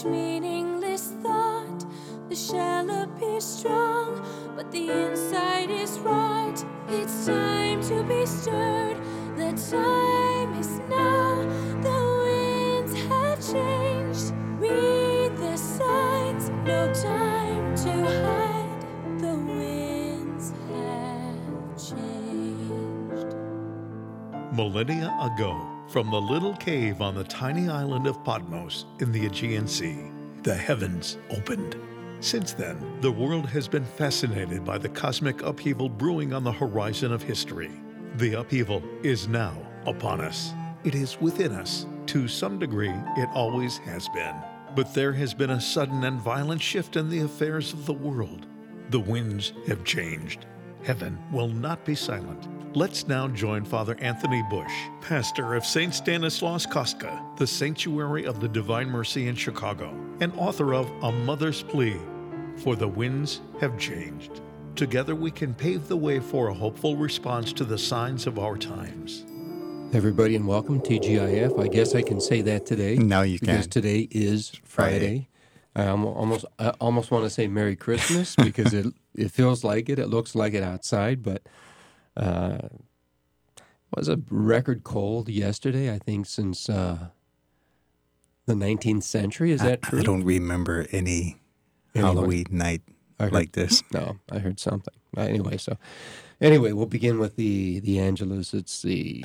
each meaningless thought. The shell appears strong, but the inside is rot. It's time to be stirred. The time is now. The winds have changed. Read the signs. No time to hide. The winds have changed. Millennia ago, from the little cave on the tiny island of Patmos in the Aegean Sea, the heavens opened. Since then, the world has been fascinated by the cosmic upheaval brewing on the horizon of history. The upheaval is now upon us. It is within us. To some degree, it always has been. But there has been a sudden and violent shift in the affairs of the world. The winds have changed. Heaven will not be silent. Let's now join Father Anthony Bush, pastor of St. Stanislaus Kostka, the Sanctuary of the Divine Mercy in Chicago, and author of A Mother's Plea, For the Winds Have Changed. Together we can pave the way for a hopeful response to the signs of our times. Everybody, and welcome TGIF. I guess I can say that today. Now you because can. Today is Friday. I almost want to say Merry Christmas because it feels like it. It looks like it outside, but it was a record cold yesterday, I think, since the 19th century. Is that true? I don't remember any Halloween night like this. No, I heard something. Anyway, we'll begin with the Angelus. It's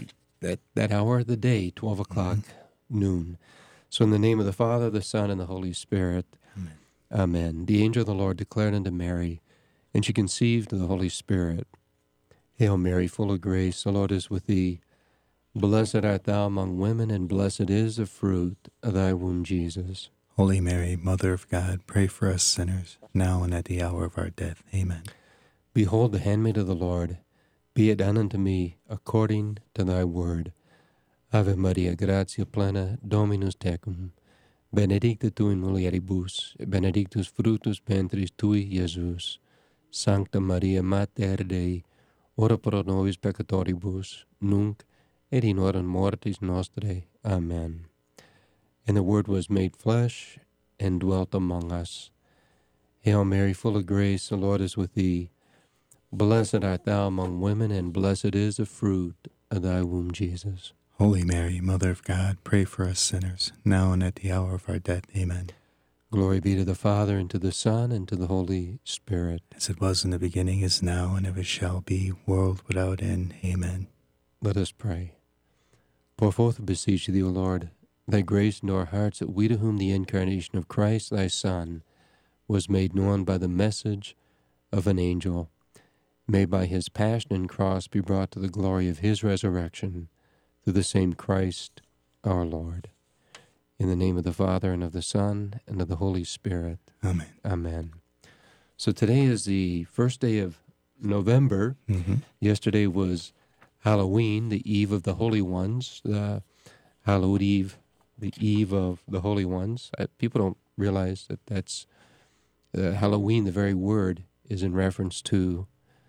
that hour of the day, 12 o'clock, noon. So in the name of the Father, the Son, and the Holy Spirit, Amen. Amen. The angel of the Lord declared unto Mary, and she conceived of the Holy Spirit. Hail Mary, full of grace, the Lord is with thee. Blessed art thou among women, and blessed is the fruit of thy womb, Jesus. Holy Mary, Mother of God, pray for us sinners, now and at the hour of our death. Amen. Behold the handmaid of the Lord. Be it done unto me according to thy word. Ave Maria, gratia plena, Dominus tecum. Benedicta tu in mulieribus, benedictus fructus ventris tui, Iesus. Sancta Maria, Mater Dei, ora pro nobis peccatoribus, nunc et in hora mortis nostrae. Amen. And the Word was made flesh and dwelt among us. Hail Mary, full of grace, the Lord is with thee. Blessed art thou among women, and blessed is the fruit of thy womb, Jesus. Holy Mary, Mother of God, pray for us sinners, now and at the hour of our death. Amen. Glory be to the Father, and to the Son, and to the Holy Spirit. As it was in the beginning, is now, and ever shall be, world without end. Amen. Let us pray. Pour forth, beseech thee, O Lord, thy grace into our hearts, that we to whom the incarnation of Christ, thy Son, was made known by the message of an angel, may by his passion and cross be brought to the glory of his resurrection, through the same Christ our Lord. In the name of the Father, and of the Son, and of the Holy Spirit. Amen. Amen. So today is the first day of November. Mm-hmm. Yesterday was Halloween, the Eve of the Holy Ones, the Hallowed Eve, the Eve of the Holy Ones. People don't realize that that's Halloween, the very word, is in reference to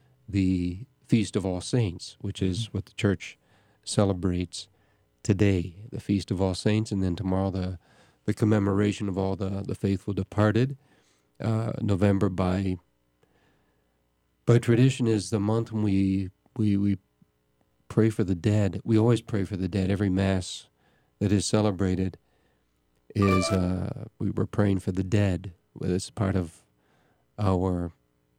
the Feast of All Saints, which is what the Church celebrates today, the Feast of All Saints, and then tomorrow the commemoration of all the faithful departed. November, by tradition, is the month when we pray for the dead. We always pray for the dead. Every Mass that is celebrated is we're praying for the dead. It's part of our.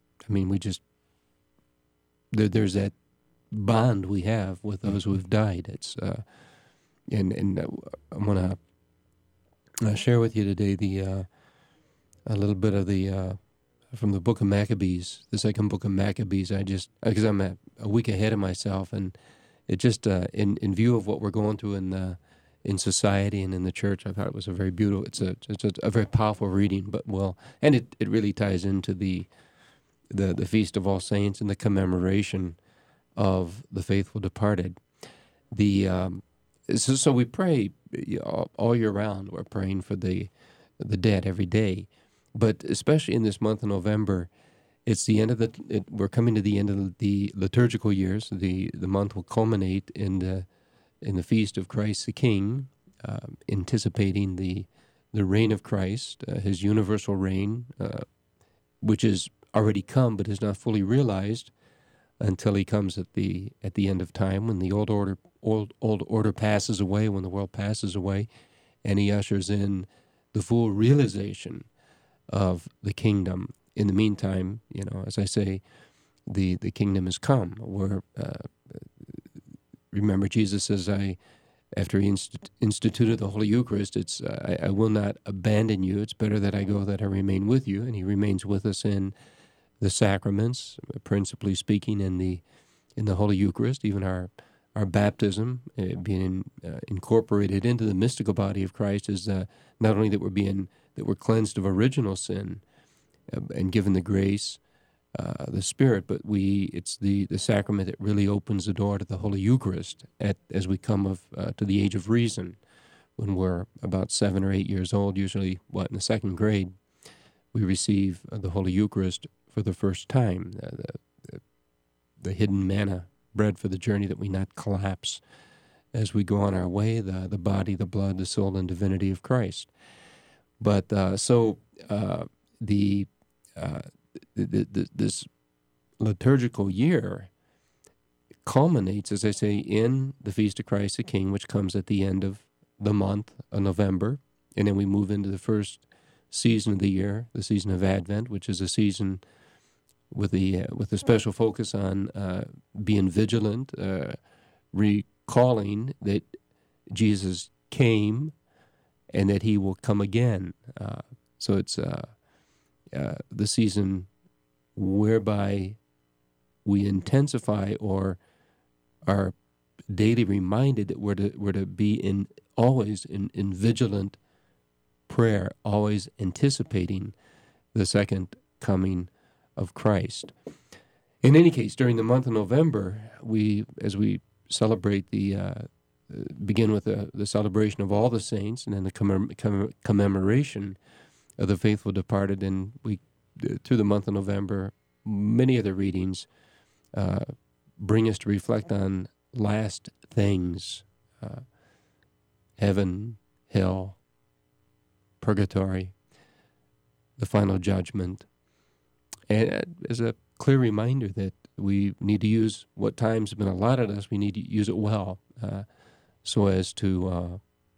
There's that bond we have with those who have died. It's and I'm gonna share with you today a little bit of the from the Book of Maccabees, the second book of Maccabees. Because I'm a week ahead of myself, and it just in view of what we're going through in society and in the church, I thought it was a very beautiful. It's a very powerful reading, and it really ties into the Feast of All Saints and the commemoration of the faithful departed. So we pray all year round. We're praying for the dead every day, but especially in this month of November, it's the end of we're coming to the end of the liturgical years. The month will culminate in the feast of Christ the King, anticipating the the reign of Christ, his universal reign, which is already come but is not fully realized until he comes at the end of time, when the old order passes away, when the world passes away, and he ushers in the full realization of the kingdom. In the meantime, as I say, the kingdom has come. Remember, Jesus says, after he instituted the Holy Eucharist, it's I will not abandon you. It's better that I go, that I remain with you. And he remains with us in the sacraments, principally speaking, in the Holy Eucharist. Even our baptism, being incorporated into the mystical body of Christ, is not only that we're cleansed of original sin and given the grace, the Spirit, but it's the sacrament that really opens the door to the Holy Eucharist as we come to the age of reason, when we're about 7 or 8 years old, usually in the second grade, we receive the Holy Eucharist for the first time, the hidden manna, bread for the journey, that we not collapse as we go on our way, the body, the blood, the soul, and divinity of Christ. But this liturgical year culminates, as I say, in the Feast of Christ the King, which comes at the end of the month of November, and then we move into the first season of the year, the season of Advent, which is a season with a special focus on being vigilant, recalling that Jesus came and that he will come again. So it's the season whereby we intensify or are daily reminded that we're to be always in vigilant prayer, always anticipating the second coming of Christ. In any case, during the month of November, as we celebrate begin with the celebration of all the saints, and then the commemoration of the faithful departed, and through the month of November, many of the readings bring us to reflect on last things, heaven, hell, purgatory, the final judgment, and as a clear reminder that we need to use what time's been allotted us. We need to use it well, so as to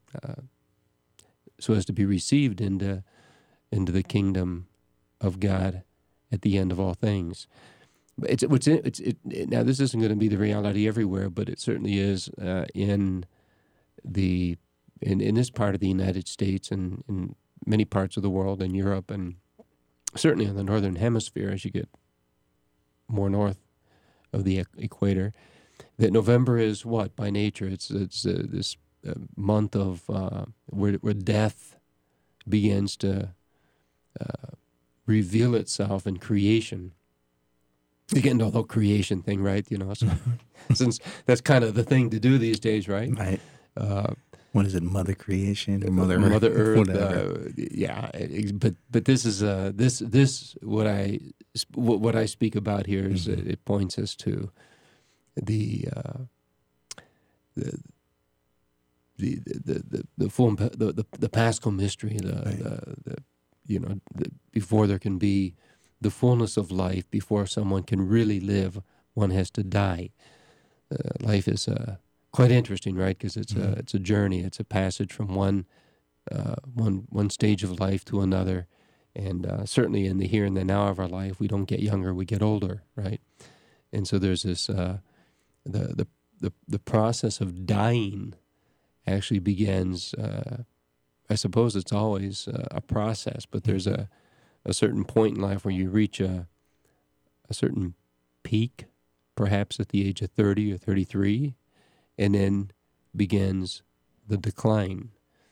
be received into the kingdom of God at the end of all things. Now, this isn't going to be the reality everywhere, but it certainly is in this part of the United States and in many parts of the world, in Europe, and certainly in the northern hemisphere as you get more north of the equator. That November is what by nature? It's this month of where death begins to reveal itself in creation. You get into the whole creation thing, right? So, since that's kind of the thing to do these days, right? Right. What is it, Mother Creation or Mother Earth? Yeah, but this is this what I speak about here is it points us to the full the Paschal mystery, before there can be the fullness of life, before someone can really live, one has to die. Life is quite interesting, right? Because it's a journey. It's a passage from one stage of life to another, and certainly in the here and the now of our life, we don't get younger; we get older, right? And so there's this the process of dying actually begins. I suppose it's always a process, but there's a certain point in life where you reach a certain peak, perhaps at the age of 30 or 33, and then begins the decline,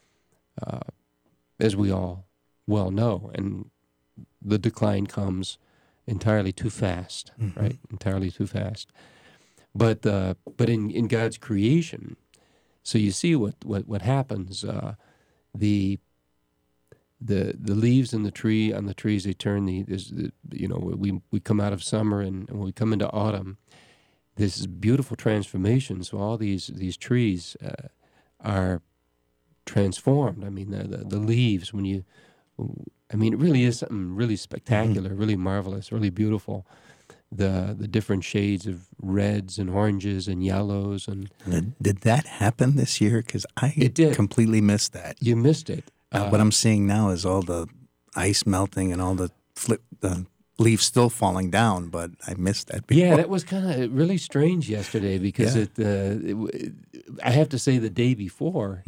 as we all well know. And the decline comes entirely too fast, right? Entirely too fast. But in God's creation, so you see what happens. The leaves in the tree on the trees, they turn. We come out of summer, and when we come into autumn, this is beautiful transformation. So all these trees are transformed. I mean, the leaves, when you, I mean, it really is something really spectacular, really marvelous, really beautiful. The different shades of reds and oranges and yellows. And Did that happen this year? Because It did. completely missed that. You missed it. What I'm seeing now is all the ice melting and all the leaves still falling down, but I missed that before. Yeah, that was kind of really strange yesterday because I have to say the day before,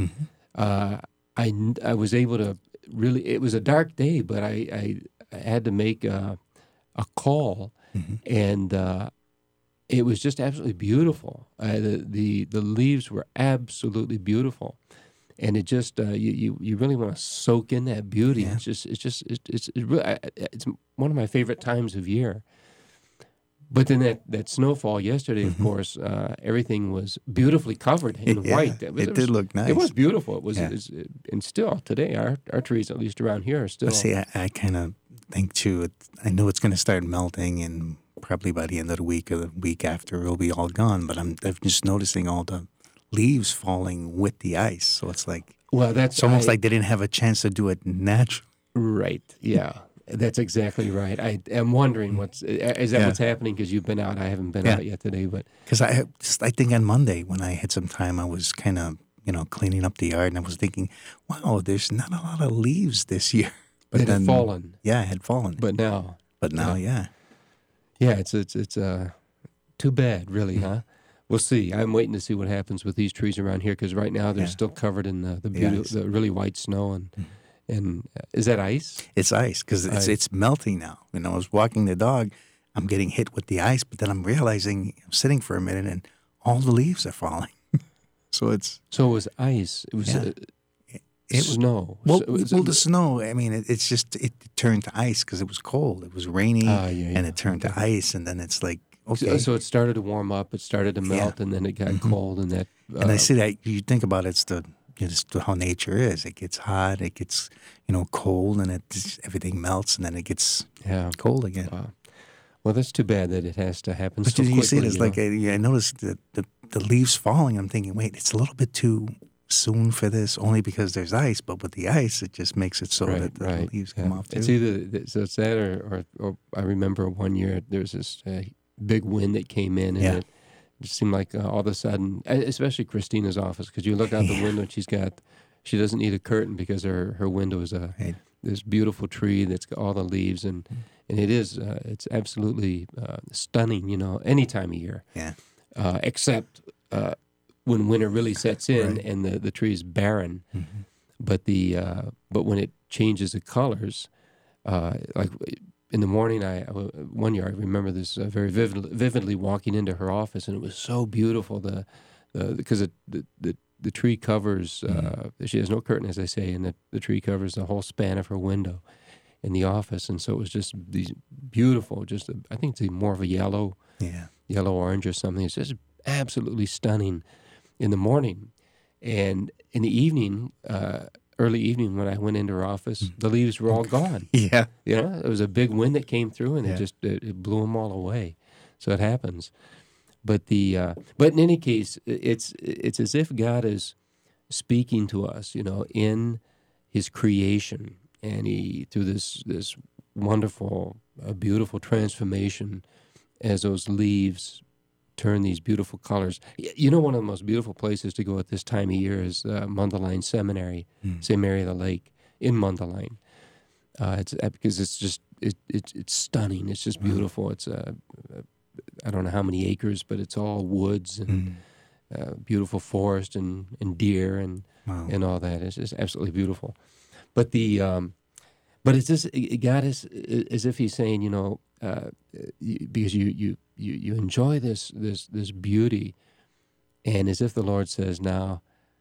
I was able to really, it was a dark day, but I had to make a call, and it was just absolutely beautiful. The leaves were absolutely beautiful. And it just you really want to soak in that beauty. Yeah. It's one of my favorite times of year. But then that snowfall yesterday, of course, everything was beautifully covered in white. It did look nice. It was beautiful. It was, Yeah. and still today, our trees, at least around here, are still. But see, I kind of think too. I know it's going to start melting, and probably by the end of the week or the week after, it'll be all gone. But I'm just noticing all the leaves falling with the ice. So it's like, well, it's almost like they didn't have a chance to do it naturally. Right. Yeah. That's exactly right. I am wondering is that what's happening? Because you've been out. I haven't been out yet today, but because I think on Monday when I had some time, I was kind of cleaning up the yard, and I was thinking, wow, there's not a lot of leaves this year. But it had fallen. Yeah, it had fallen. But now, yeah. Yeah, it's too bad, really, huh? We'll see. I'm waiting to see what happens with these trees around here because right now they're still covered in the really white snow and is that ice? It's ice because it's melting now. I was walking the dog, I'm getting hit with the ice, but then I'm realizing I'm sitting for a minute and all the leaves are falling. So it was ice. It was snow. Well, the snow. I mean, it turned to ice because it was cold. It was rainy, and it turned to ice, and then it's like. Okay. So it started to warm up, it started to melt, and then it got cold, and that. And I see that you think about it's how nature is. It gets hot, it gets cold, and everything melts, and then it gets cold again. Wow. Well, that's too bad that it has to happen. But so you quickly, see it as like I noticed the leaves falling. I'm thinking, wait, it's a little bit too soon for this, only because there's ice. But with the ice, it just makes it so that the leaves come off too. It's either so it's that or I remember one year there was this. Big wind that came in, and it just seemed like all of a sudden, especially Christina's office, because you look out the window and she doesn't need a curtain because her window is this beautiful tree that's got all the leaves, and it's absolutely stunning, any time of year, except when winter really sets in and the tree is barren, but when it changes the colors, like. In the morning, one year I remember this very vividly walking into her office, and it was so beautiful. Because the tree covers. She has no curtain, as I say, and the tree covers the whole span of her window in the office, and so it was just these beautiful. I think it's more of a yellow orange or something. It's just absolutely stunning in the morning, and in the evening. Early evening when I went into her office, the leaves were all gone. Yeah. There was a big wind that came through, and it blew them all away. So it happens. But in any case, it's as if God is speaking to us, in His creation, and He through this wonderful, beautiful transformation, as those leaves turn these beautiful colors. One of the most beautiful places to go at this time of year is Mundelein Seminary, St. Mary of the Lake in Mundelein. It's because it's just it's stunning. It's just beautiful. It's I don't know how many acres, but it's all woods and beautiful forest and deer and all that. It's just absolutely beautiful. But but it's just God is as if He's saying, because you enjoy this beauty, and as if the Lord says, now,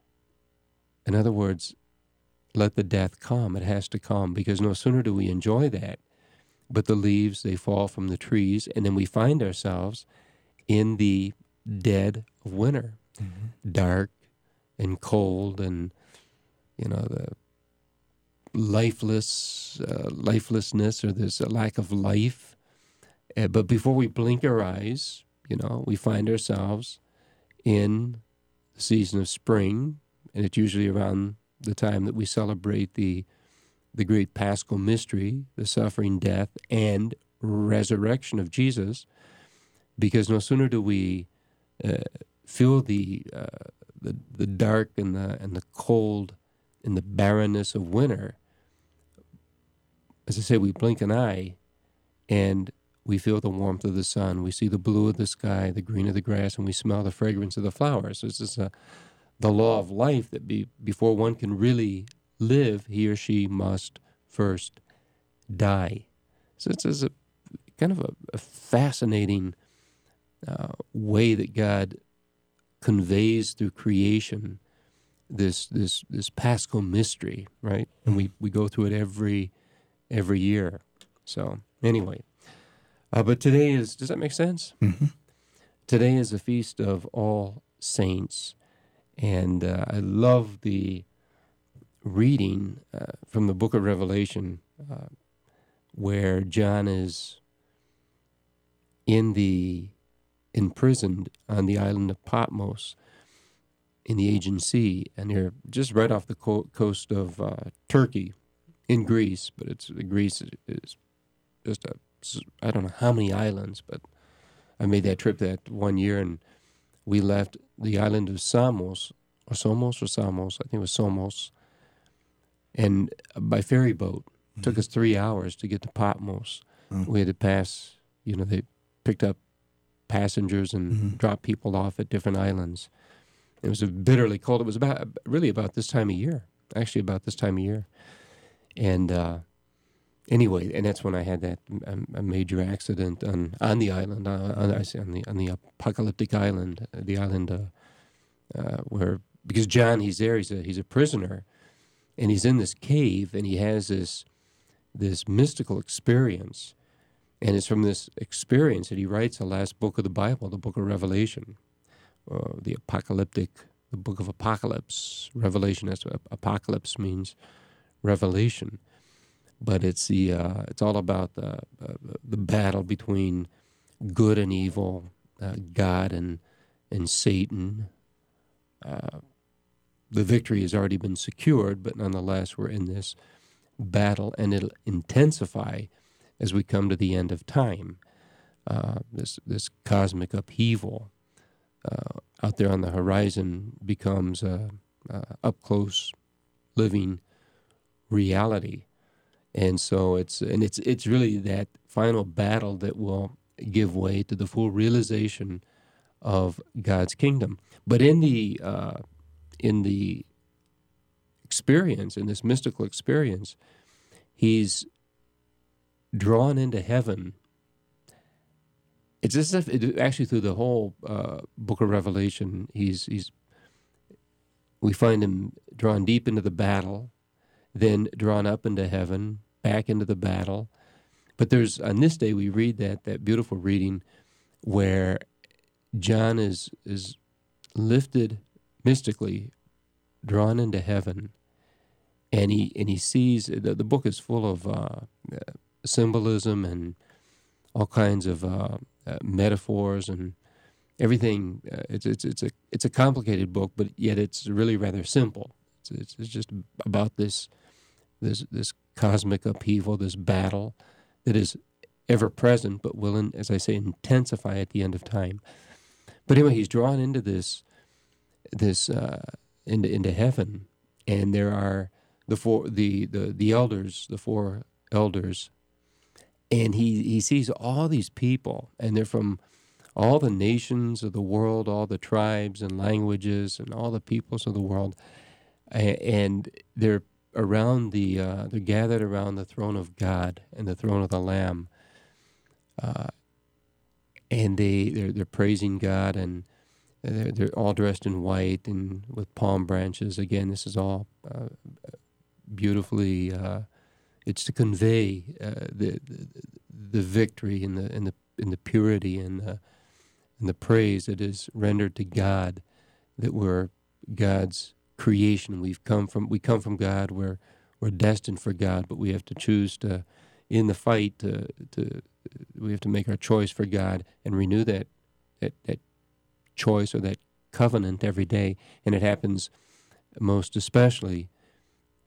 in other words, let the death come. It has to come, because no sooner do we enjoy that, but the leaves, they fall from the trees, and then we find ourselves in the dead of winter, dark and cold, and the lifelessness, or this lack of life. But before we blink our eyes, we find ourselves in the season of spring, and it's usually around the time that we celebrate the great Paschal mystery, the suffering, death, and resurrection of Jesus, because no sooner do we feel the dark and the cold and the barrenness of winter, as I say, we blink an eye, and we feel the warmth of the sun. We see the blue of the sky, the green of the grass, and we smell the fragrance of the flowers. So it's just the law of life that before one can really live, he or she must first die. So it's a kind of a fascinating way that God conveys through creation this Paschal mystery, right? And we go through it every year. So anyway, but today does that make sense? Mm-hmm. Today is the Feast of All Saints, and I love the reading from the book of Revelation where John is imprisoned on the island of Patmos in the Aegean Sea, and they're just right off the coast of Turkey in Greece, but Greece is just I don't know how many islands, but I made that trip that one year, and we left the island of Samos, I think it was Somos, and by ferry boat. It took us 3 hours to get to Patmos. We had to pass, they picked up passengers and dropped people off at different islands. It was bitterly cold. It was about this time of year, And anyway, and that's when I had a major accident on the island, on the apocalyptic island, the island where, because John, he's there, he's a prisoner, and he's in this cave, and he has this mystical experience, and it's from this experience that he writes the last book of the Bible, the book of Revelation, the book of Apocalypse. Revelation, that's what apocalypse means, revelation. But it's all about the battle between good and evil, God and Satan. The victory has already been secured, but nonetheless we're in this battle, and it'll intensify as we come to the end of time. This cosmic upheaval out there on the horizon becomes up close living reality. And so it's really that final battle that will give way to the full realization of God's kingdom. But in the experience, in this mystical experience, he's drawn into heaven. It's as if actually through the whole book of Revelation, we find him drawn deep into the battle, then drawn up into heaven, back into the battle. But there's, on this day, we read that beautiful reading where John is lifted mystically, drawn into heaven, and he sees, the book is full of symbolism and all kinds of metaphors and everything. It's a complicated book, but yet it's really rather simple. It's just about this cosmic upheaval, this battle that is ever present, but will, as I say, intensify at the end of time. But anyway, he's drawn into into heaven, and there are the four elders, and he sees all these people, and they're from all the nations of the world, all the tribes and languages, and all the peoples of the world, and they're gathered around the throne of God and the throne of the Lamb, and they're praising God, and they're all dressed in white and with palm branches. Again, this is all beautifully. It's to convey the victory and the purity and the praise that is rendered to God, that we're God's creation. We come from God. We're destined for God, but we have to choose to, in the fight, we have to make our choice for God and renew that choice or that covenant every day. And it happens most especially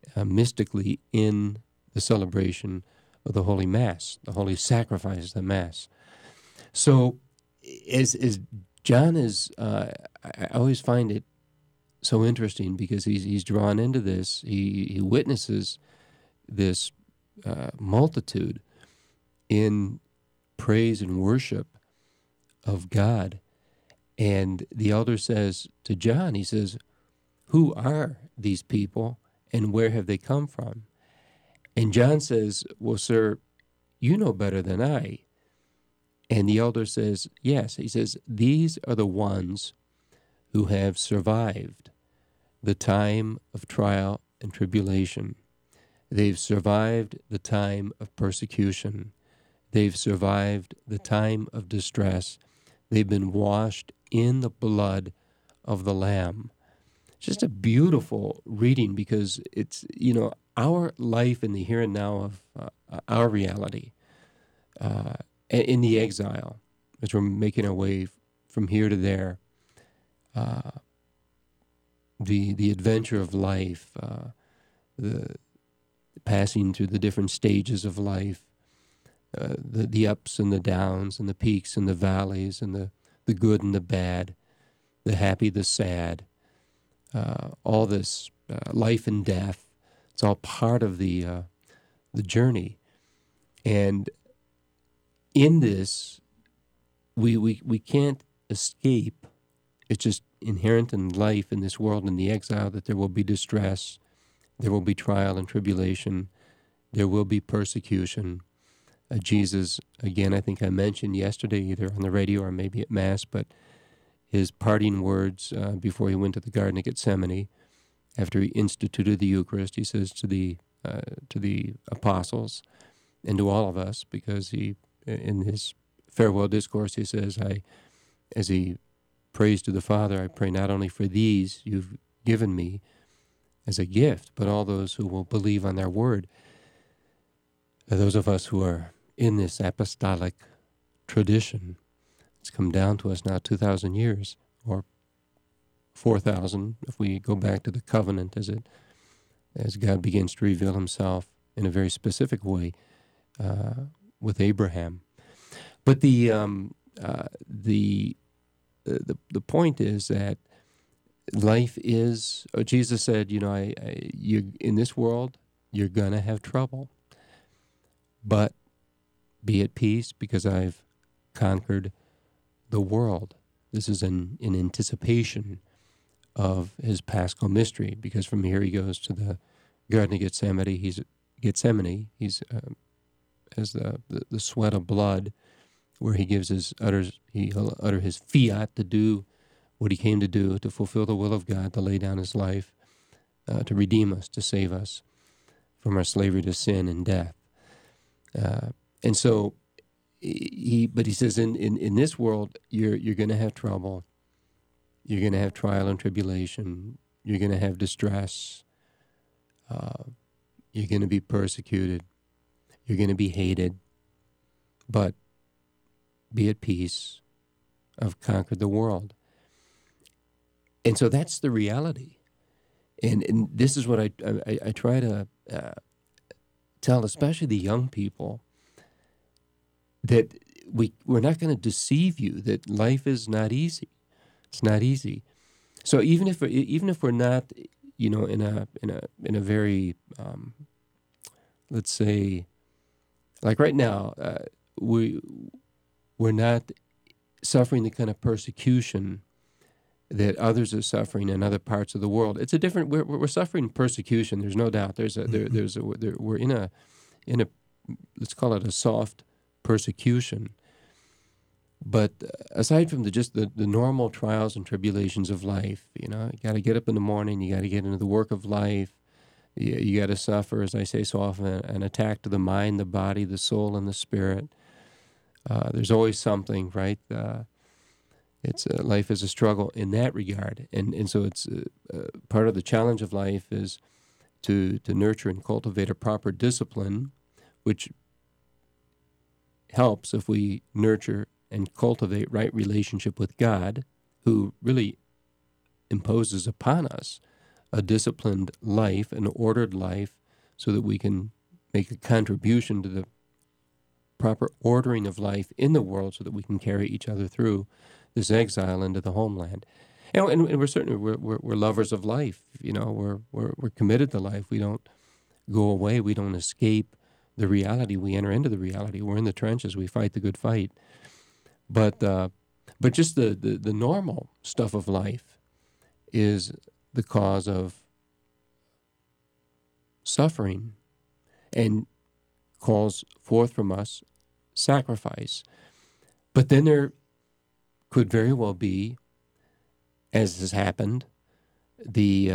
mystically in the celebration of the Holy Mass, the Holy Sacrifice, the Mass. So as John is, I always find it so interesting because he's drawn into this. He witnesses this multitude in praise and worship of God. And the elder says to John, he says, who are these people and where have they come from? And John says, well, sir, you know better than I. And the elder says, yes. He says, these are the ones who have survived the time of trial and tribulation. They've survived the time of persecution. They've survived the time of distress. They've been washed in the blood of the Lamb. It's just a beautiful reading because it's, our life in the here and now of our reality in the exile as we're making our way from here to there. The adventure of life, the passing through the different stages of life, the ups and the downs and the peaks and the valleys and the good and the bad, the happy, the sad, all this life and death. It's all part of the journey. And in this, we can't escape. It's just inherent in life in this world, in the exile, that there will be distress, there will be trial and tribulation, there will be persecution. Jesus, again, I think I mentioned yesterday, either on the radio or maybe at Mass, but his parting words before he went to the Garden of Gethsemane, after he instituted the Eucharist, he says to the apostles and to all of us, because he, in his farewell discourse, he says, as he prays to the Father, I pray not only for these you've given me as a gift, but all those who will believe on their word. Those of us who are in this apostolic tradition, it's come down to us now 2,000 years, or 4,000 if we go back to the covenant as God begins to reveal himself in a very specific way with Abraham. But the point is that life is, Jesus said, you in this world, you're going to have trouble. But be at peace because I've conquered the world. This is in anticipation of his Paschal mystery, because from here he goes to the Garden of Gethsemane. He's as the sweat of blood, where he'll utter his fiat to do what he came to do, to fulfill the will of God, to lay down his life, to redeem us, to save us from our slavery to sin and death. And so, he says, in this world, you're going to have trouble. You're going to have trial and tribulation. You're going to have distress. You're going to be persecuted. You're going to be hated. But be at peace. I've conquered the world. And so that's the reality. And this is what I try to tell, especially the young people, that we're not going to deceive you that life is not easy. It's not easy. So even if we're not, in a very, let's say, like right now, we're not suffering the kind of persecution that others are suffering in other parts of the world. It's a different. We're suffering persecution. There's no doubt. We're in a let's call it a soft persecution. But aside from the normal trials and tribulations of life, you got to get up in the morning. You got to get into the work of life. You got to suffer, as I say so often, an attack to the mind, the body, the soul, and the spirit. There's always something, right? It's life is a struggle in that regard, and so it's part of the challenge of life is to nurture and cultivate a proper discipline, which helps if we nurture and cultivate right relationship with God, who really imposes upon us a disciplined life, an ordered life, so that we can make a contribution to the proper ordering of life in the world so that we can carry each other through this exile into the homeland. And we're certainly we're lovers of life. We're committed to life. We don't go away. We don't escape the reality. We enter into the reality. We're in the trenches. We fight the good fight. But just the normal stuff of life is the cause of suffering and calls forth from us sacrifice. But then there could very well be, as has happened, the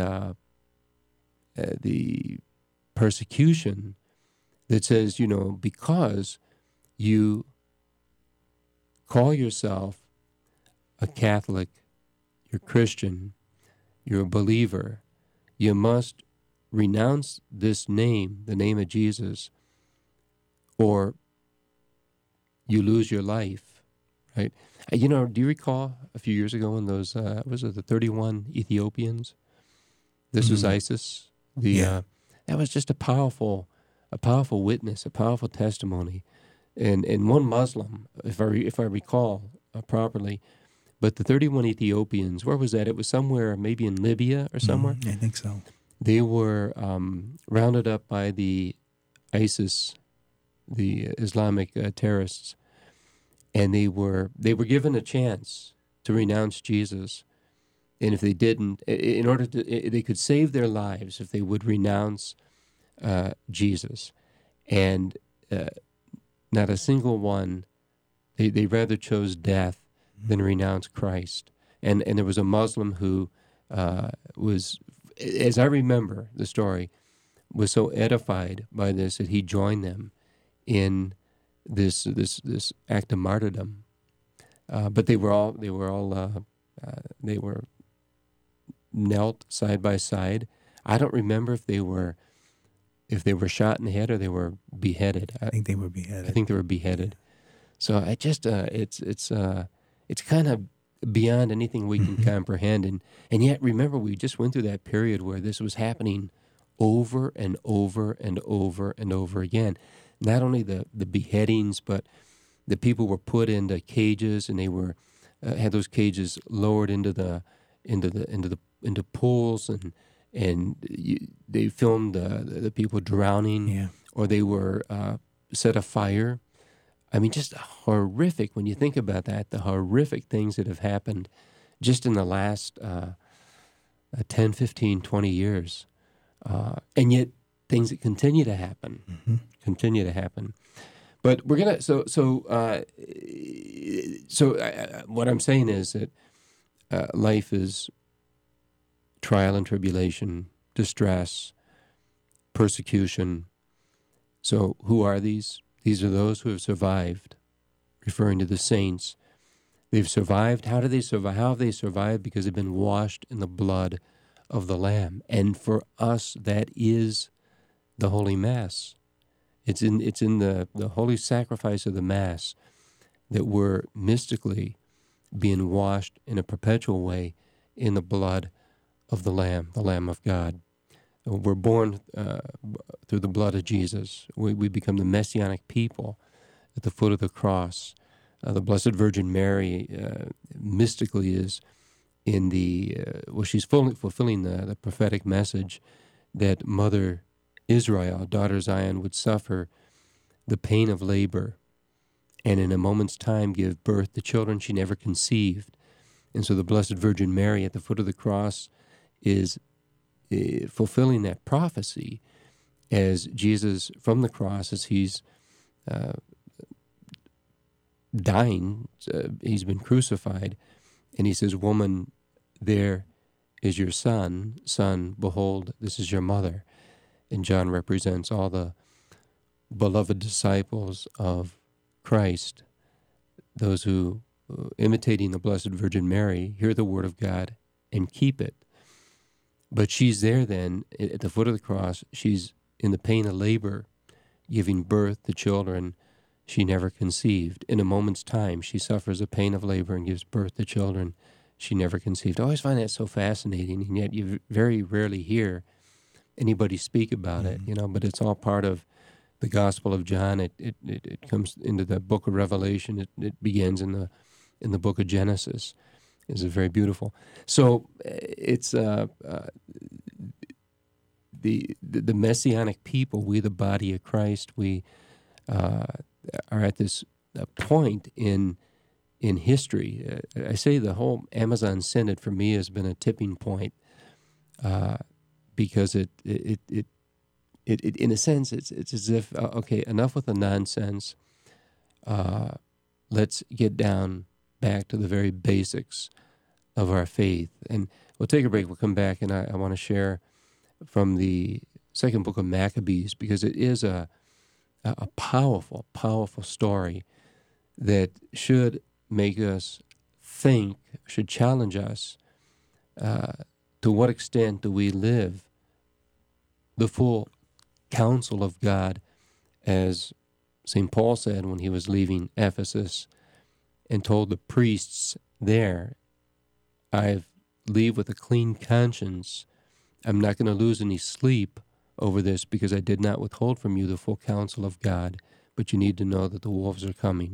persecution that says, because you call yourself a Catholic, you're Christian, you're a believer, you must renounce this name, the name of Jesus, or you lose your life, right? Do you recall a few years ago when those, was it the 31 Ethiopians? This was ISIS. That was just a powerful witness, a powerful testimony. And one Muslim, if I recall properly, but the 31 Ethiopians, where was that? It was somewhere, maybe in Libya or somewhere. I think so. They were rounded up by the ISIS, the Islamic terrorists, and they were given a chance to renounce Jesus. And if they didn't, in order to, they could save their lives if they would renounce Jesus. And not a single one, they rather chose death than renounce Christ. And there was a Muslim who was, as I remember the story, was so edified by this that he joined them in this act of martyrdom. But they were knelt side by side. I don't remember if they were shot in the head or they were beheaded. I think they were beheaded. I think they were beheaded. So I just it's kind of beyond anything we can comprehend, and yet remember we just went through that period where this was happening over and over and over and over again. Not only the beheadings, but the people were put into cages, and they were had those cages lowered into pools, and they filmed the people drowning, or they were set afire. I mean, just horrific when you think about that, the horrific things that have happened just in the last 10, 15, 20 years. And yet things that continue to happen, But we're going to, what I'm saying is that life is trial and tribulation, distress, persecution. So who are these? These are those who have survived, referring to the saints. They've survived. How do they survive? How have they survived? Because they've been washed in the blood of the Lamb. And for us, that is the Holy Mass. It's in the holy sacrifice of the Mass that we're mystically being washed in a perpetual way in the blood of the Lamb of God. We're born through the blood of Jesus. We become the messianic people at the foot of the cross. The Blessed Virgin Mary mystically is in she's fulfilling the prophetic message that Mother Israel, daughter Zion, would suffer the pain of labor and in a moment's time give birth to children she never conceived. And so the Blessed Virgin Mary at the foot of the cross is fulfilling that prophecy as Jesus from the cross, as he's dying, he's been crucified, and he says, "Woman, there is your son. Son, behold, this is your mother." And John represents all the beloved disciples of Christ, those who, imitating the Blessed Virgin Mary, hear the word of God and keep it. But she's there then, at the foot of the cross, she's in the pain of labor, giving birth to children she never conceived. In a moment's time, she suffers the pain of labor and gives birth to children she never conceived. I always find that so fascinating, and yet you very rarely hear anybody speak about it, but it's all part of the Gospel of John. It comes into the book of Revelation. It begins in the book of Genesis. It's very beautiful. So it's the Messianic people, we the body of Christ, we are at this point in history. I say the whole Amazon Synod for me has been a tipping point because it in a sense it's as if okay, enough with the nonsense. Let's get down back to the very basics of our faith. And we'll take a break. We'll come back, and I want to share from the second book of Maccabees, because it is a powerful, powerful story that should make us think, should challenge us. To what extent do we live the full counsel of God, as St. Paul said when he was leaving Ephesus and told the priests there, I leave with a clean conscience. I'm not going to lose any sleep over this because I did not withhold from you the full counsel of God, but you need to know that the wolves are coming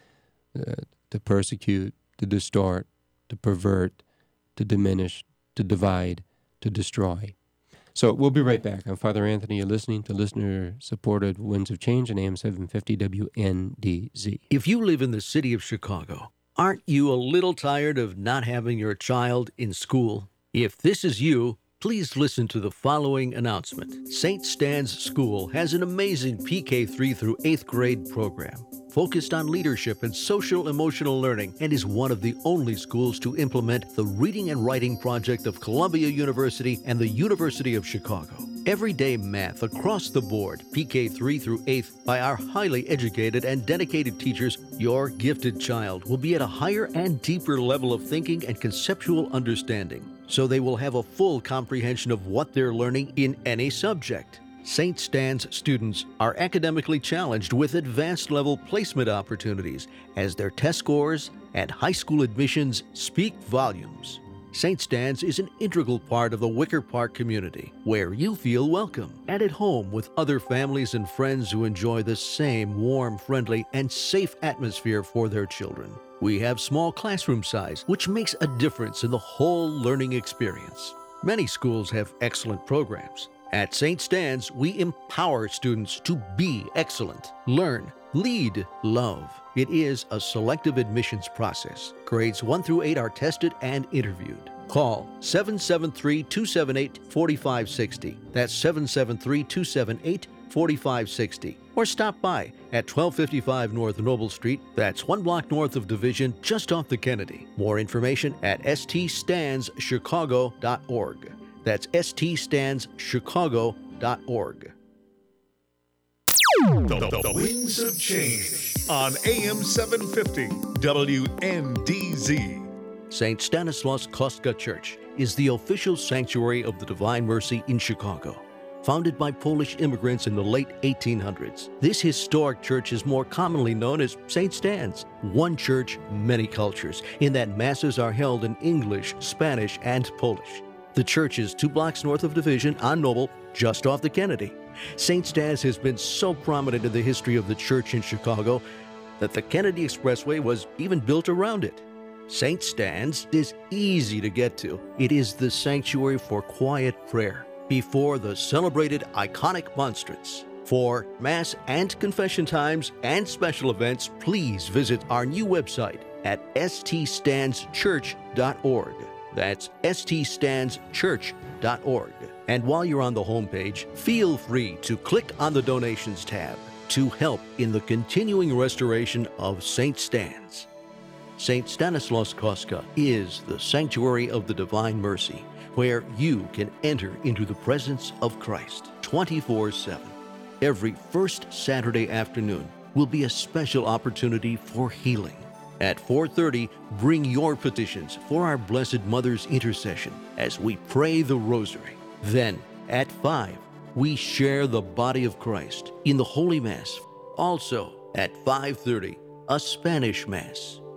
to persecute, to distort, to pervert, to diminish, to divide, to destroy. So we'll be right back. I'm Father Anthony. You're listening to listener-supported Winds of Change on AM 750 WNDZ. If you live in the city of Chicago, aren't you a little tired of not having your child in school? If this is you, please listen to the following announcement. St. Stan's School has an amazing PK3 through 8th grade program focused on leadership and social-emotional learning, and is one of the only schools to implement the Reading and Writing Project of Columbia University and the University of Chicago. Everyday math across the board, PK3 through 8th, by our highly educated and dedicated teachers, your gifted child will be at a higher and deeper level of thinking and conceptual understanding, so they will have a full comprehension of what they're learning in any subject. St. Stan's students are academically challenged with advanced level placement opportunities as their test scores and high school admissions speak volumes. St. Stan's is an integral part of the Wicker Park community, where you feel welcome and at home with other families and friends who enjoy the same warm, friendly, and safe atmosphere for their children. We have small classroom size, which makes a difference in the whole learning experience. Many schools have excellent programs. At St. Stan's, we empower students to be excellent, learn, lead, love. It is a selective admissions process. Grades 1 through 8 are tested and interviewed. Call 773-278-4560. That's 773-278-4560. Or stop by at 1255 North Noble Street. That's 1 block north of Division, just off the Kennedy. More information at ststandschicago.org. That's ststandschicago.org. The Winds of Change on AM 750 WNDZ. St. Stanislaus Kostka Church is the official sanctuary of the Divine Mercy in Chicago. Founded by Polish immigrants in the late 1800s, this historic church is more commonly known as St. Stan's. One church, many cultures, in that masses are held in English, Spanish, and Polish. The church is 2 blocks north of Division on Noble, just off the Kennedy. St. Stan's has been so prominent in the history of the church in Chicago that the Kennedy Expressway was even built around it. St. Stan's is easy to get to. It is the sanctuary for quiet prayer before the celebrated iconic monstrance. For Mass and confession times and special events, please visit our new website at ststandschurch.org. That's ststandschurch.org. And while you're on the homepage, feel free to click on the Donations tab to help in the continuing restoration of St. Stan's. St. Stanislaus Kostka is the sanctuary of the Divine Mercy, where you can enter into the presence of Christ 24/7. Every first Saturday afternoon will be a special opportunity for healing. At 4:30, bring your petitions for our Blessed Mother's intercession as we pray the Rosary. Then, at 5, we share the body of Christ in the Holy Mass. Also, at 5:30, a Spanish Mass.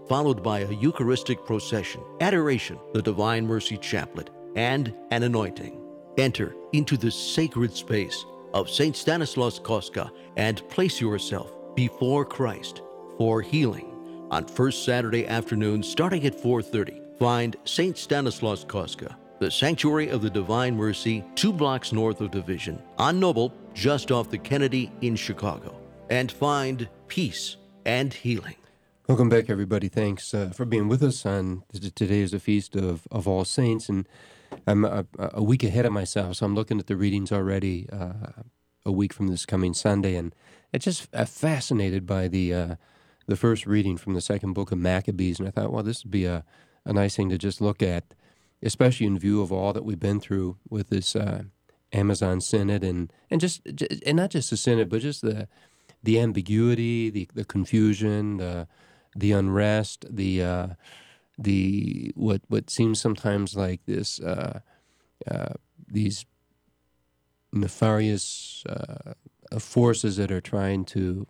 followed by a Eucharistic procession, adoration, the Divine Mercy Chaplet, and an anointing. Enter into the sacred space of St. Stanislaus Kostka and place yourself before Christ for healing on first Saturday afternoon starting at 4:30. Find St. Stanislaus Kostka, the Sanctuary of the Divine Mercy, 2 blocks north of Division, on Noble, just off the Kennedy in Chicago, and find peace and healing. Welcome back, everybody. Thanks for being with us on today is the Feast of All Saints, and I'm a week ahead of myself, so I'm looking at the readings already a week from this coming Sunday, and it's just fascinated by the first reading from the second book of Maccabees, and I thought, well, this would be a nice thing to just look at, especially in view of all that we've been through with this Amazon Synod, and not just the Synod, but just the ambiguity, the confusion, the unrest, the what seems sometimes like this these nefarious forces that are trying to,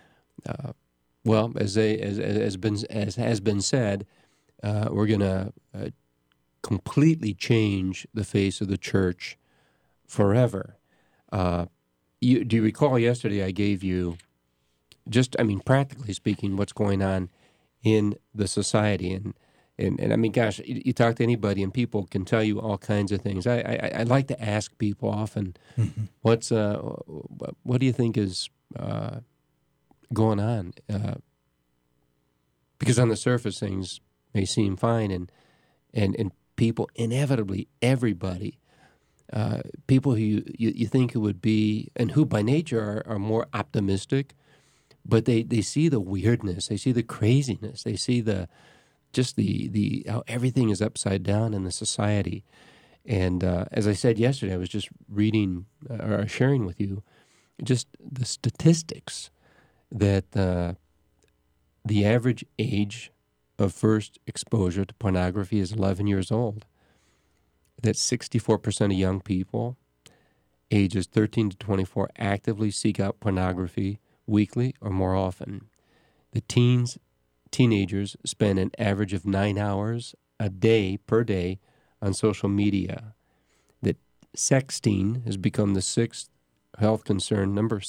as has been said, we're going to completely change the face of the church forever. Do you recall yesterday I gave you practically speaking, what's going on in the society, and I mean, gosh, you talk to anybody and people can tell you all kinds of things. I like to ask people often, what do you think is going on? Because on the surface things may seem fine, and people, inevitably, everybody, people who you think who would be, and who by nature are more optimistic, but they see the weirdness, they see the craziness, they see the how everything is upside down in the society. And as I said yesterday, I was just reading or sharing with you just the statistics that the average age of first exposure to pornography is 11 years old. That 64% of young people ages 13 to 24 actively seek out pornography weekly or more often. The teenagers spend an average of 9 hours per day on social media. That sexting has become the sixth health concern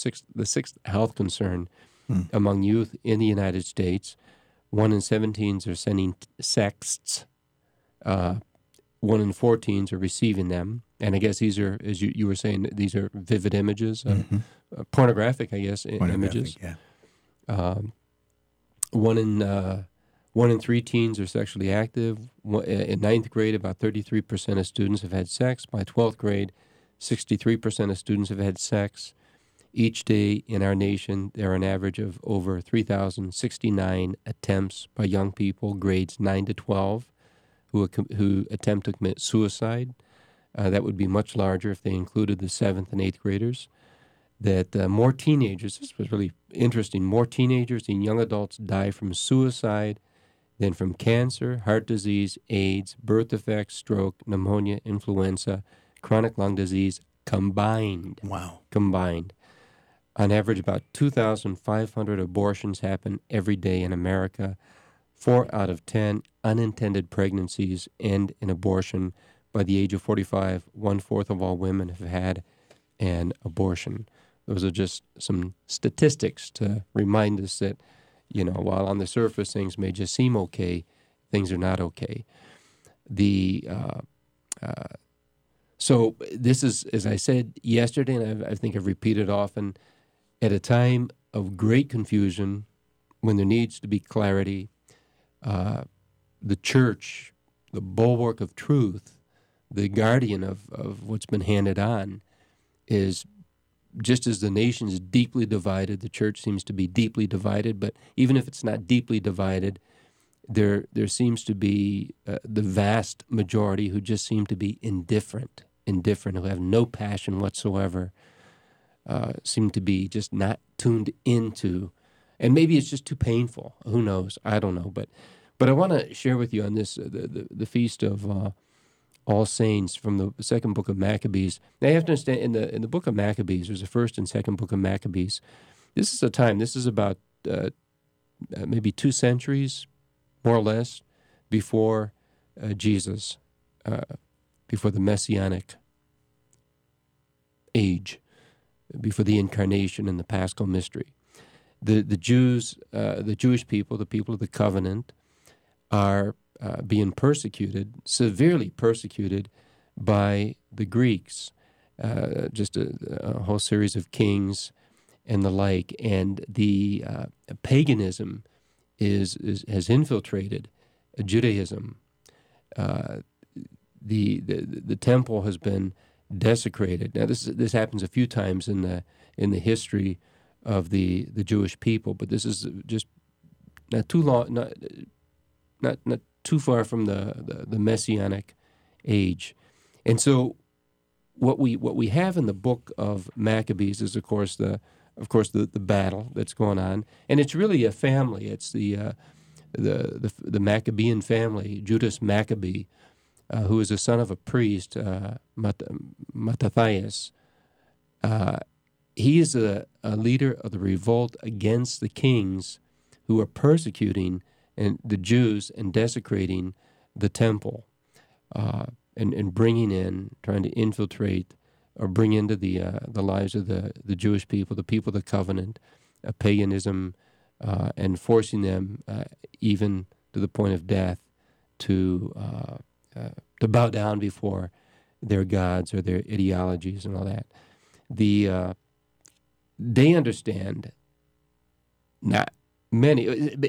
among youth in the United States. 1 in 7 teens are sending sexts. 1 in 4 teens are receiving them. And I guess these are, as you were saying, these are vivid images, pornographic, I guess, images. Yeah. 1 in 3 teens are sexually active. In 9th grade, about 33% of students have had sex. By 12th grade, 63% of students have had sex. Each day in our nation, there are an average of over 3,069 attempts by young people, grades 9 to 12, who attempt to commit suicide. That would be much larger if they included the 7th and 8th graders. That more teenagers, this was really interesting, more teenagers and young adults die from suicide than from cancer, heart disease, AIDS, birth defects, stroke, pneumonia, influenza, chronic lung disease combined. Wow. Combined. On average, about 2,500 abortions happen every day in America. 4 out of 10 unintended pregnancies end in abortion. By the age of 45, 1/4 of all women have had an abortion. Those are just some statistics to remind us that, while on the surface things may just seem okay, things are not okay. So this is, as I said yesterday, and I think I've repeated often, at a time of great confusion, when there needs to be clarity, the church, the bulwark of truth, the guardian of what's been handed on, is just as the nation is deeply divided, the church seems to be deeply divided, but even if it's not deeply divided, there seems to be the vast majority who just seem to be indifferent, who have no passion whatsoever, seem to be just not tuned into, and maybe it's just too painful. Who knows? I don't know. But I want to share with you on this, the Feast of All Saints from the second book of Maccabees. Now you have to understand, in the book of Maccabees, there's the first and second book of Maccabees. This is a time, this is about maybe 2 centuries, more or less, before Jesus, before the Messianic age, before the incarnation and the Paschal mystery. The Jews, the Jewish people, the people of the covenant, are being persecuted, severely persecuted, by the Greeks, just a whole series of kings and the like, and the paganism has infiltrated Judaism. The temple has been desecrated. Now, this happens a few times in the history of the Jewish people, but this is just not too long, not too far from the Messianic age. And so what we have in the book of Maccabees is, of course, the battle that's going on, and it's really a family. It's the Maccabean family, Judas Maccabee, who is the son of a priest, Mattathias. He is a leader of the revolt against the kings who are persecuting the Jews and desecrating the temple, and bringing in, trying to infiltrate or bring into the lives of the Jewish people, the people of the covenant, paganism, and forcing them, even to the point of death, to bow down before their gods or their ideologies and all that. They understand, not many,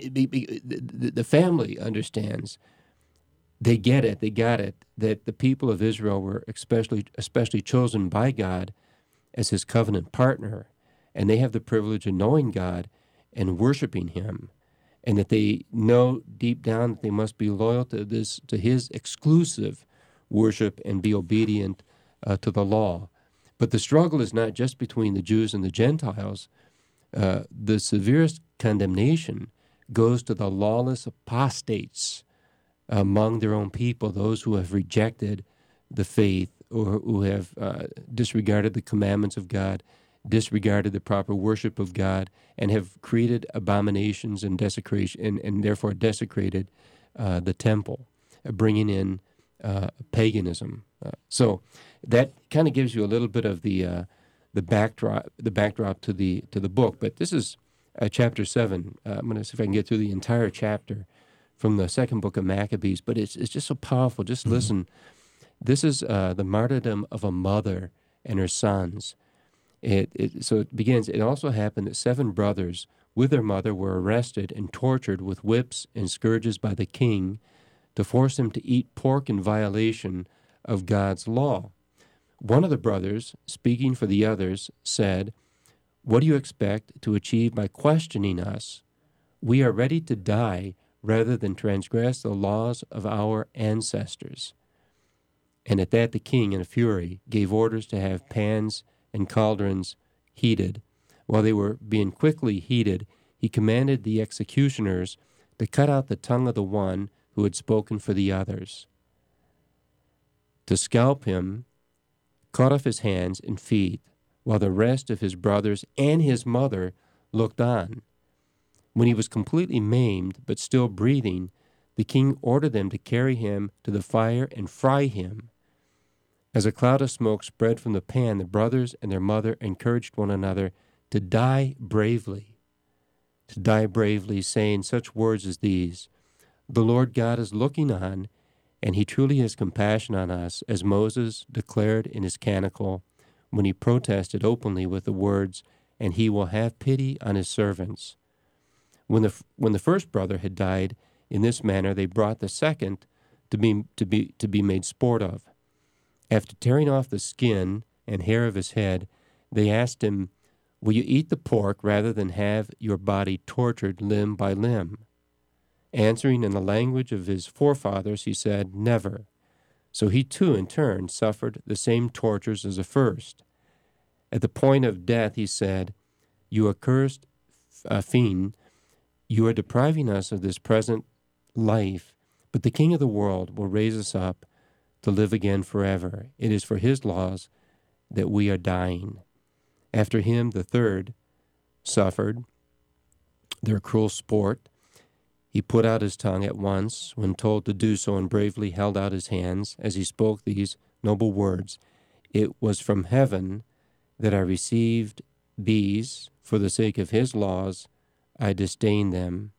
the family understands, they get it, they got it, that the people of Israel were especially chosen by God as his covenant partner, and they have the privilege of knowing God and worshiping him, and that they know deep down that they must be loyal to his exclusive worship and be obedient to the law. But the struggle is not just between the Jews and the Gentiles. The severest condemnation goes to the lawless apostates among their own people, those who have rejected the faith or who have disregarded the commandments of God, disregarded the proper worship of God, and have created abominations and desecration, and therefore desecrated the temple, bringing in paganism. So that kind of gives you a little bit of the backdrop to the book. But this is chapter 7. I'm going to see if I can get through the entire chapter from the second book of Maccabees. But it's just so powerful. Just listen. This is the martyrdom of a mother and her sons. So it begins. It also happened that 7 brothers with their mother were arrested and tortured with whips and scourges by the king to force them to eat pork in violation of God's law. One of the brothers, speaking for the others, said, "What do you expect to achieve by questioning us? We are ready to die rather than transgress the laws of our ancestors." And at that the king, in a fury, gave orders to have pans and cauldrons heated. While they were being quickly heated, he commanded the executioners to cut out the tongue of the one who had spoken for the others, to scalp him, cut off his hands and feet, while the rest of his brothers and his mother looked on. When he was completely maimed but still breathing, the king ordered them to carry him to the fire and fry him. As a cloud of smoke spread from the pan, the brothers and their mother encouraged one another to die bravely, saying such words as these: "The Lord God is looking on, and he truly has compassion on us," as Moses declared in his canticle when he protested openly with the words, "And he will have pity on his servants." When the first brother had died in this manner, they brought the second to be made sport of. After tearing off the skin and hair of his head, they asked him, "Will you eat the pork rather than have your body tortured limb by limb?" Answering in the language of his forefathers, he said, "Never." So he too, in turn, suffered the same tortures as the first. At the point of death, he said, "You accursed fiend, you are depriving us of this present life, but the King of the world will raise us up to live again forever. It is for his laws that we are dying." After him, the third suffered their cruel sport. He put out his tongue at once when told to do so, and bravely held out his hands as he spoke these noble words. It was from heaven that I received these. For the sake of his laws, I disdain them.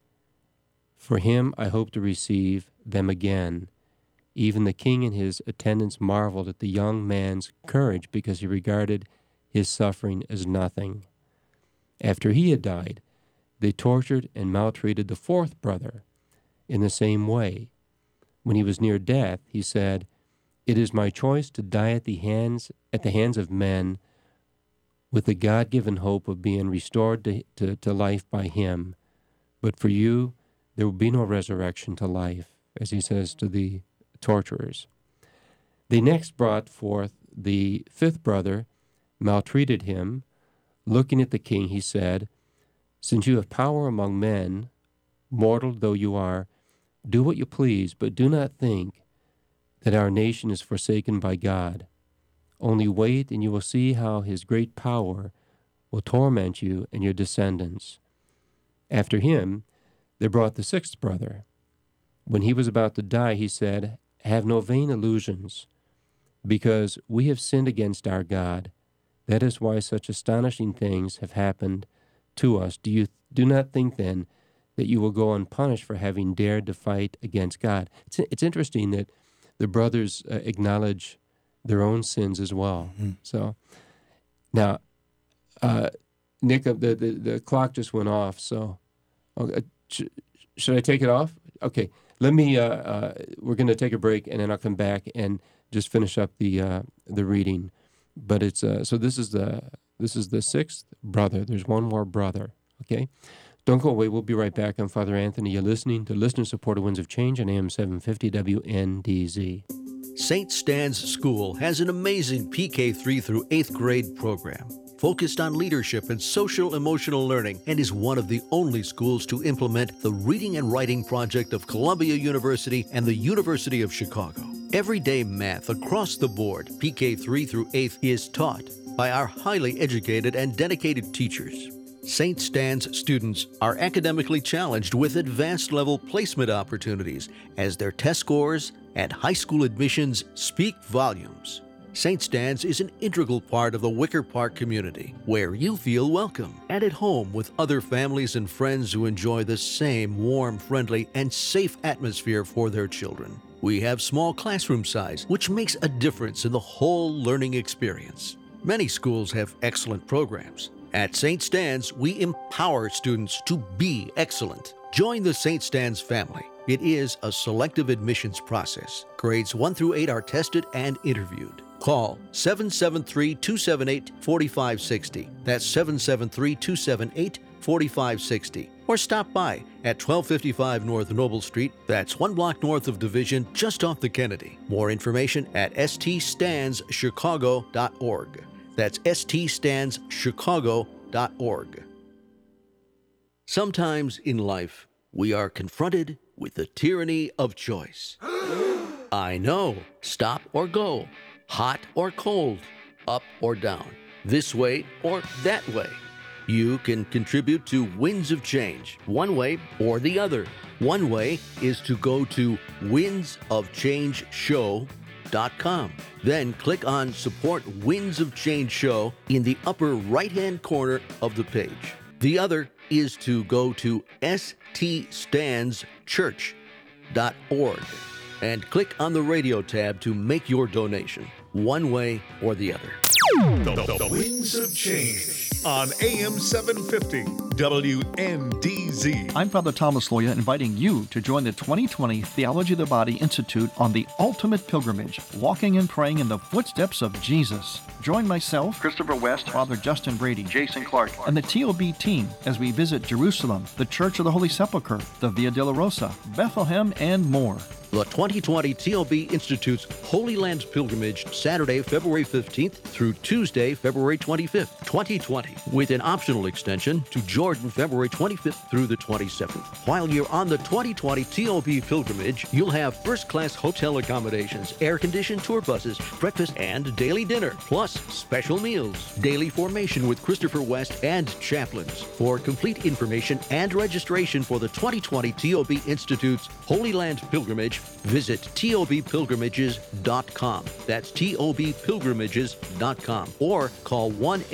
For him I hope to receive them again. Even the king and his attendants marveled at the young man's courage, because he regarded his suffering as nothing. After he had died, they tortured and maltreated the fourth brother in the same way. When he was near death, he said, "It is my choice to die at the hands of men, with the God-given hope of being restored to life by him. But for you, there will be no resurrection to life," as he says to the torturers. They next brought forth the fifth brother, maltreated him. Looking at the king, he said, "Since you have power among men, mortal though you are, do what you please, but do not think that our nation is forsaken by God. Only wait, and you will see how his great power will torment you and your descendants." After him, they brought the sixth brother. When he was about to die, he said, "Have no vain illusions, because we have sinned against our God. That is why such astonishing things have happened to us. Do not think then that you will go unpunished for having dared to fight against God." It's interesting that the brothers acknowledge their own sins as well. Mm-hmm. So now, Nick, the clock just went off. So should I take it off? Okay. Let me. We're going to take a break, and then I'll come back and just finish up the reading. But it's so this is the sixth brother. There's one more brother. Okay. Don't go away. We'll be right back. I'm Father Anthony. You're listening to Listener-Supported Winds of Change on AM 750 WNDZ. St. Stan's School has an amazing PK3 through 8th grade program focused on leadership and social-emotional learning, and is one of the only schools to implement the Reading and Writing Project of Columbia University and the University of Chicago. Everyday math across the board, PK3 through 8th, is taught by our highly educated and dedicated teachers. St. Stan's students are academically challenged with advanced level placement opportunities as their test scores and high school admissions speak volumes. St. Stan's is an integral part of the Wicker Park community, where you feel welcome and at home with other families and friends who enjoy the same warm, friendly, and safe atmosphere for their children. We have small classroom size, which makes a difference in the whole learning experience. Many schools have excellent programs. At St. Stan's, we empower students to be excellent. Join the St. Stan's family. It is a selective admissions process. Grades 1 through 8 are tested and interviewed. Call 773-278-4560. That's 773-278-4560. Or stop by at 1255 North Noble Street. That's 1 block north of Division, just off the Kennedy. More information at ststandschicago.org. That's ststandschicago.org. Sometimes in life, we are confronted with the tyranny of choice. I know. Stop or go. Hot or cold. Up or down. This way or that way. You can contribute to Winds of Change, one way or the other. One way is to go to windsofchangeshow.com. Then click on Support Winds of Change Show in the upper right-hand corner of the page. The other is to go to ststandschurch.org and click on the radio tab to make your donation, one way or the other. The Winds of Change on AM 750 WNDZ. I'm Father Thomas Loya, inviting you to join the 2020 Theology of the Body Institute on the ultimate pilgrimage, walking and praying in the footsteps of Jesus. Join myself, Christopher West, Father Justin Brady, Jason Clark, and the TOB team as we visit Jerusalem, the Church of the Holy Sepulchre, the Via Dolorosa, Bethlehem, and more. The 2020 TOB Institute's Holy Land Pilgrimage, Saturday, February 15th through Tuesday, February 25th, 2020, with an optional extension to Jordan, February 25th through the 27th. While you're on the 2020 TOB Pilgrimage, you'll have first-class hotel accommodations, air-conditioned tour buses, breakfast and daily dinner, plus special meals, daily formation with Christopher West and chaplains. For complete information and registration for the 2020 TOB Institute's Holy Land Pilgrimage, visit tobpilgrimages.com. That's tobpilgrimages.com. Or call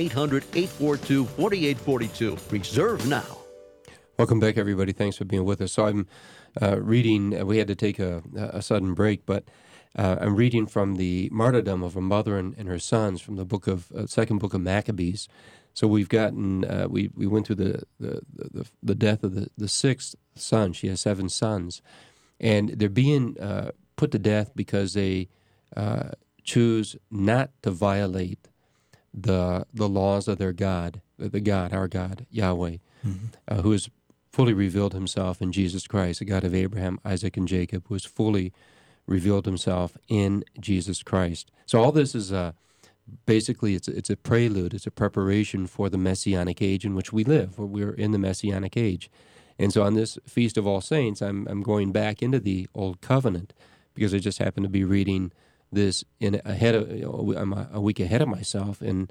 1-800-842-4842. Reserve now. Welcome back, everybody. Thanks for being with us. So I'm reading, we had to take a sudden break, but I'm reading from the martyrdom of a mother and her sons from the second book of Maccabees. So we've gotten, we went through the death of the sixth son. She has 7 sons. And they're being put to death because they choose not to violate the laws of their God, our God, Yahweh, who has fully revealed himself in Jesus Christ, the God of Abraham, Isaac, and Jacob, who has fully revealed himself in Jesus Christ. So all this is basically it's a prelude, it's a preparation for the Messianic age in which we live, where we're in the Messianic age. And so on this Feast of All Saints, I'm going back into the Old Covenant because I just happen to be reading this I'm a week ahead of myself in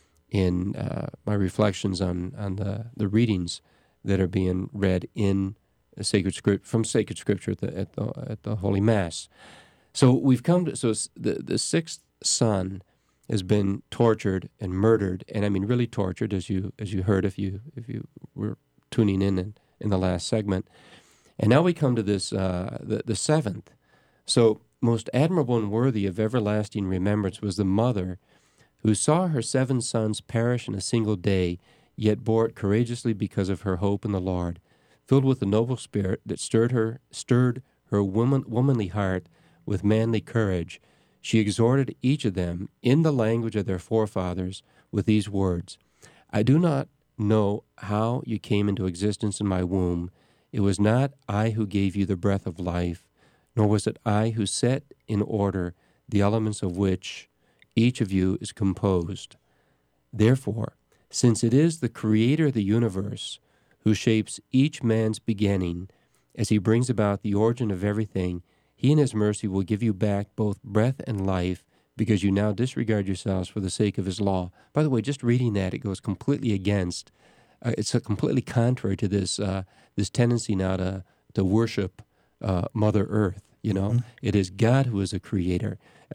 my reflections on the readings that are being read in sacred scripture at the Holy Mass. So we've come to the sixth son has been tortured and murdered, and I mean really tortured, as you heard if you were tuning in the last segment. And now we come to this the seventh. So most admirable and worthy of everlasting remembrance was the mother who saw her 7 sons perish in a single day, yet bore it courageously because of her hope in the Lord. Filled with the noble spirit that stirred her womanly heart with manly courage, she exhorted each of them in the language of their forefathers with these words: I do not know how you came into existence in my womb. It was not I who gave you the breath of life, nor was it I who set in order the elements of which each of you is composed. Therefore, since it is the Creator of the universe who shapes each man's beginning, as he brings about the origin of everything, he in his mercy will give you back both breath and life, because you now disregard yourselves for the sake of his law. By the way, just reading that, it goes completely against, it's completely contrary to this tendency now to worship Mother Earth. You know, It is God who is a creator.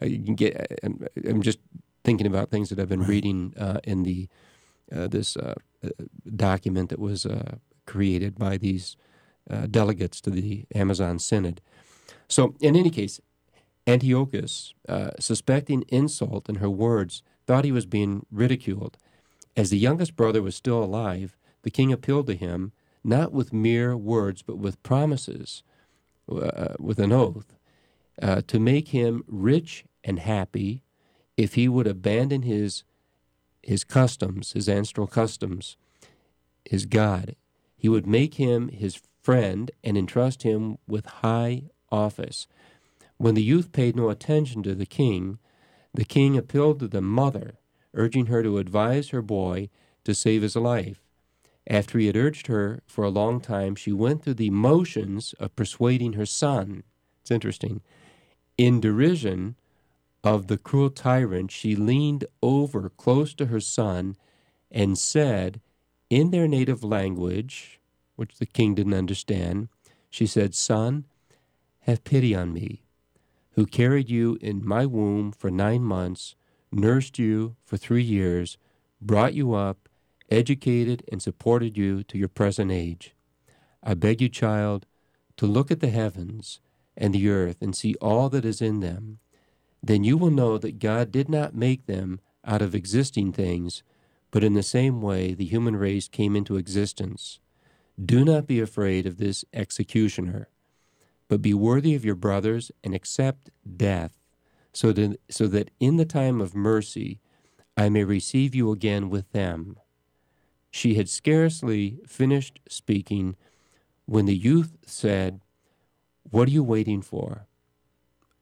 I'm just thinking about things that I've been reading in this document that was created by these delegates to the Amazon Synod. So, in any case, Antiochus, suspecting insult in her words, thought he was being ridiculed. As the youngest brother was still alive, the king appealed to him, not with mere words, but with promises, with an oath, to make him rich and happy if he would abandon his customs, his ancestral customs, his God. He would make him his friend and entrust him with high office. When the youth paid no attention to the king appealed to the mother, urging her to advise her boy to save his life. After he had urged her for a long time, she went through the motions of persuading her son. It's interesting. In derision of the cruel tyrant, she leaned over close to her son and said, in their native language, which the king didn't understand, she said, "Son, have pity on me, who carried you in my womb for 9 months, nursed you for 3 years, brought you up, educated and supported you to your present age. I beg you, child, to look at the heavens and the earth and see all that is in them. Then you will know that God did not make them out of existing things, but in the same way the human race came into existence. Do not be afraid of this executioner, but be worthy of your brothers and accept death, so that in the time of mercy I may receive you again with them." She had scarcely finished speaking when the youth said, "What are you waiting for?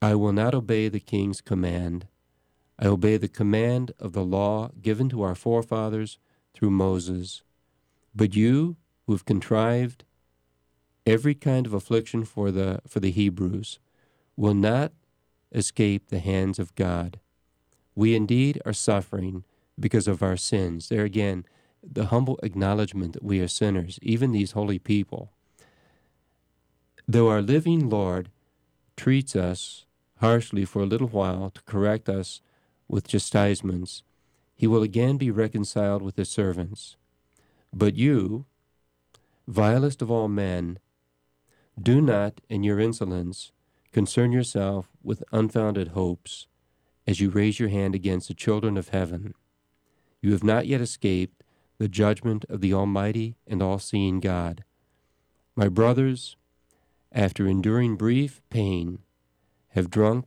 I will not obey the king's command. I obey the command of the law given to our forefathers through Moses. But you, who have contrived every kind of affliction for the Hebrews, will not escape the hands of God. We indeed are suffering because of our sins. There again, the humble acknowledgement that we are sinners, even these holy people. Though our living Lord treats us harshly for a little while to correct us with chastisements, he will again be reconciled with his servants. But you, vilest of all men, do not, in your insolence, concern yourself with unfounded hopes as you raise your hand against the children of heaven. You have not yet escaped the judgment of the Almighty and all-seeing God. My brothers, after enduring brief pain, have drunk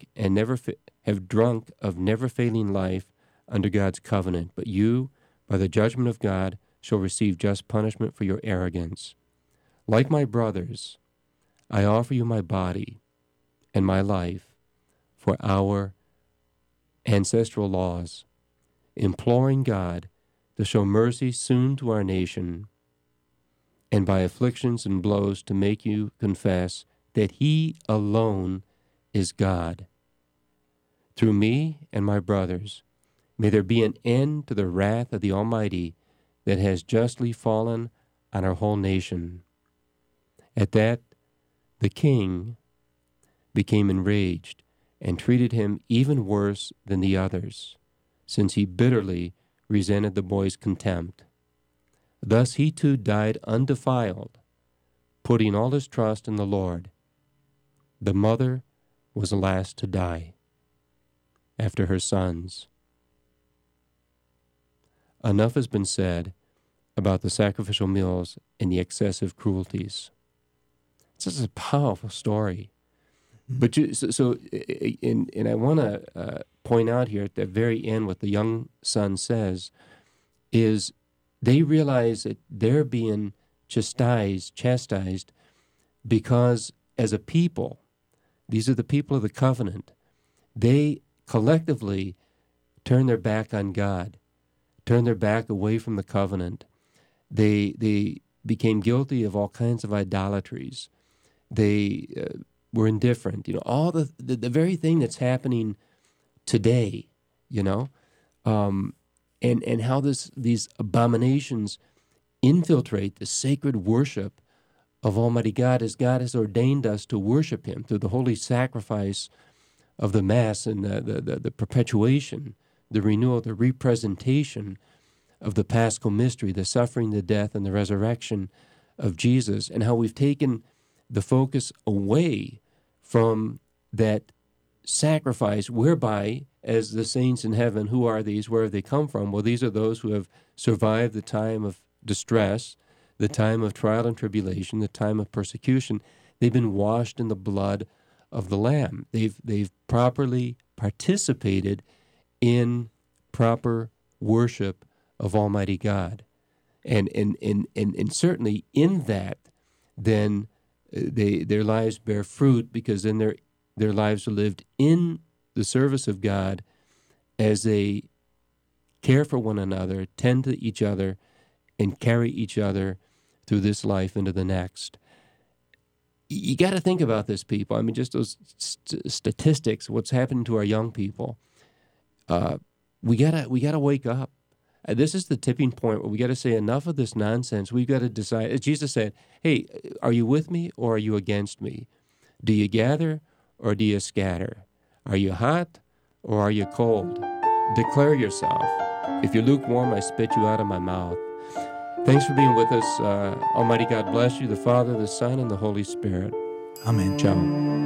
of never-failing life under God's covenant. But you, by the judgment of God, shall receive just punishment for your arrogance. Like my brothers, I offer you my body and my life for our ancestral laws, imploring God to show mercy soon to our nation, and by afflictions and blows to make you confess that he alone is God. Through me and my brothers, may there be an end to the wrath of the Almighty that has justly fallen on our whole nation. At that, the king became enraged and treated him even worse than the others, since he bitterly resented the boy's contempt. Thus he too died undefiled, putting all his trust in the Lord. The mother was the last to die after her sons. Enough has been said about the sacrificial meals and the excessive cruelties. This is a powerful story. But and I want to point out here at the very end what the young son says is they realize that they're being chastised because as a people, these are the people of the covenant, they collectively turn their back on God, turn their back away from the covenant. They became guilty of all kinds of idolatries. They were indifferent. All the very thing that's happening today, and how these abominations infiltrate the sacred worship of Almighty God as God has ordained us to worship him through the holy sacrifice of the Mass and the perpetuation, the renewal, the representation of the Paschal mystery, the suffering, the death, and the resurrection of Jesus, and how we've taken the focus away from that sacrifice whereby, as the saints in heaven, who are these? Where have they come from? Well, these are those who have survived the time of distress, the time of trial and tribulation, the time of persecution. They've been washed in the blood of the Lamb. They've properly participated in proper worship of Almighty God. And certainly in that, then their lives bear fruit, because then their lives are lived in the service of God as they care for one another, tend to each other, and carry each other through this life into the next. You got to think about this, people. I mean, just those statistics, what's happening to our young people. We gotta wake up. This is the tipping point where we got to say enough of this nonsense. We've got to decide. As Jesus said, hey, are you with me or are you against me? Do you gather or do you scatter? Are you hot or are you cold? Declare yourself. If you're lukewarm, I spit you out of my mouth. Thanks for being with us. Almighty God bless you, the Father, the Son, and the Holy Spirit. Amen. Ciao.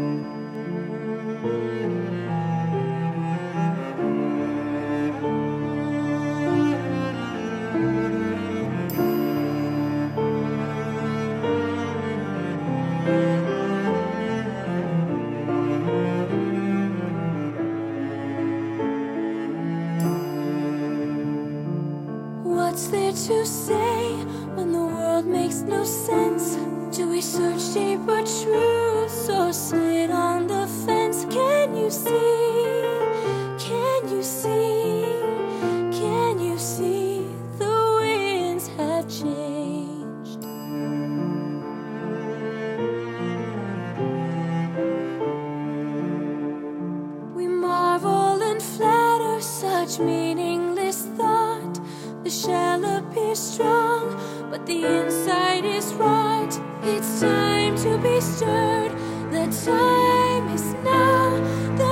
What's there to say when the world makes no sense? Do we search deeper truths or sit on the fence? Can you see? Can you see? Can you see? The winds have changed. We marvel and flatter such meaningless thought. The shell appears strong, but the inside is right. It's time to be stirred. The time is now. The